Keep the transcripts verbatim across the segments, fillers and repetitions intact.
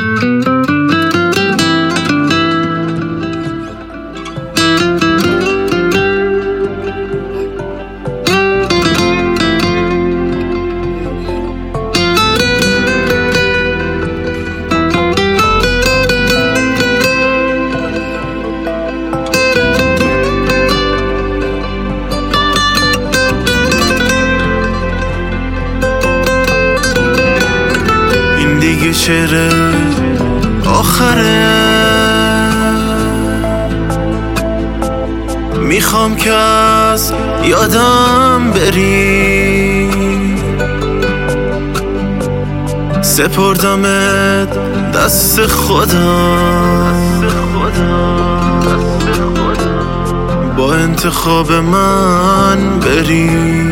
شعر آخره، میخوام که از یادم بری، سپردمت دست خدا، با انتخاب من بری،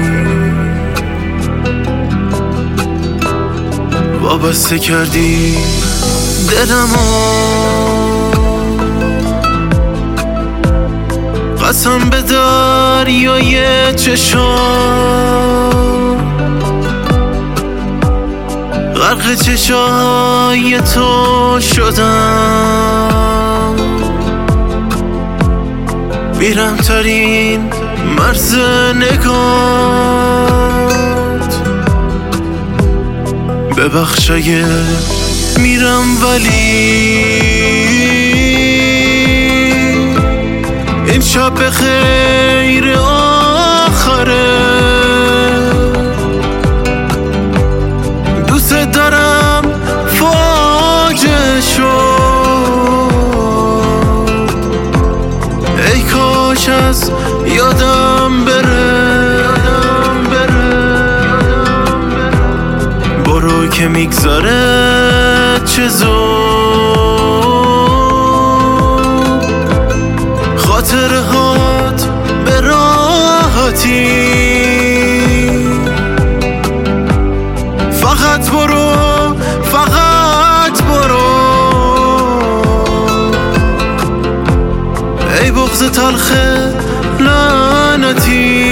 وابسته کردی دلمو، قسم به دریای چشام، غرق چشای تو شدم، میرم ترین مرز نگات، ببخش اگه میرم ولی این شب به خیر آخره، دوست دارم فاجعه شد، ای کاش از یادم بره، برو که میگذاره چه زود، خاطره هات به راحتی، فقط برو فقط برو، ای بغض تلخ لعنتی.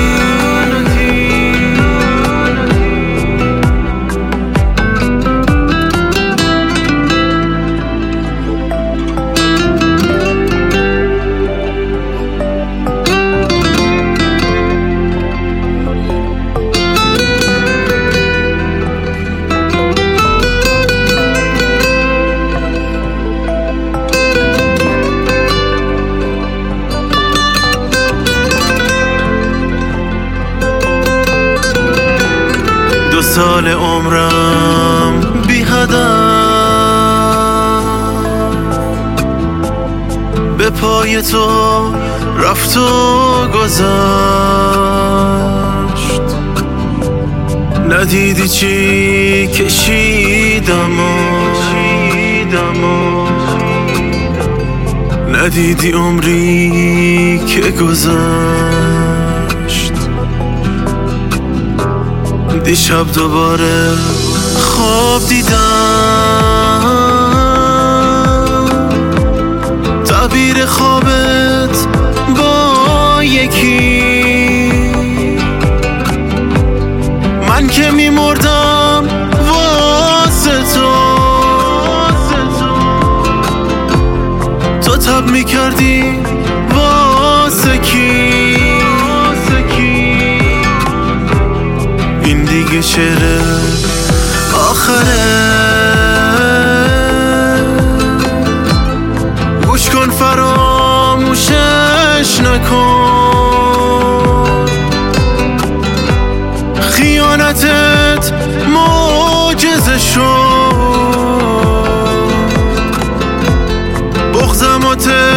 دو سال عمرم بی هدف به پای تو رفت و گذشت، ندیدی چی کشیدم و ندیدی عمری که گذشت، دیشب دوباره خواب دیدم، تعبیر خوابت با یکی، من که میمردم واسه تو، تو تب میکردی واسه کی، این دیگه شعر آخره، گوش کن فراموشش نکن، خیانتت معجزه شد، بغضم و